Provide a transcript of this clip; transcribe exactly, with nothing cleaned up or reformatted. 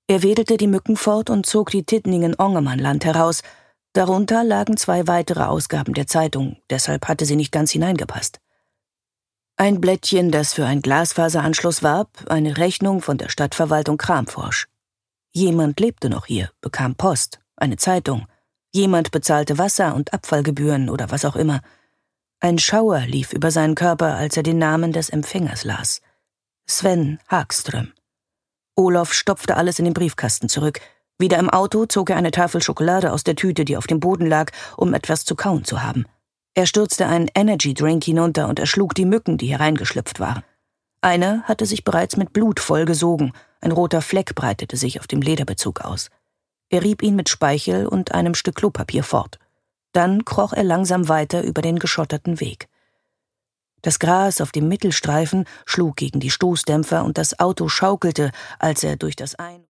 Er wedelte die Mücken fort und zog die Tittningen-Ongemann-Land heraus. Darunter lagen zwei weitere Ausgaben der Zeitung, deshalb hatte sie nicht ganz hineingepasst. Ein Blättchen, das für einen Glasfaseranschluss warb, eine Rechnung von der Stadtverwaltung Kramfors. Jemand lebte noch hier, bekam Post, eine Zeitung. Jemand bezahlte Wasser- und Abfallgebühren oder was auch immer. Ein Schauer lief über seinen Körper, als er den Namen des Empfängers las. Sven Hagström. Olof stopfte alles in den Briefkasten zurück. Wieder im Auto zog er eine Tafel Schokolade aus der Tüte, die auf dem Boden lag, um etwas zu kauen zu haben. Er stürzte einen Energy-Drink hinunter und erschlug die Mücken, die hereingeschlüpft waren. Eine hatte sich bereits mit Blut vollgesogen, ein roter Fleck breitete sich auf dem Lederbezug aus. Er rieb ihn mit Speichel und einem Stück Klopapier fort. Dann kroch er langsam weiter über den geschotterten Weg. Das Gras auf dem Mittelstreifen schlug gegen die Stoßdämpfer und das Auto schaukelte, als er durch das Ein-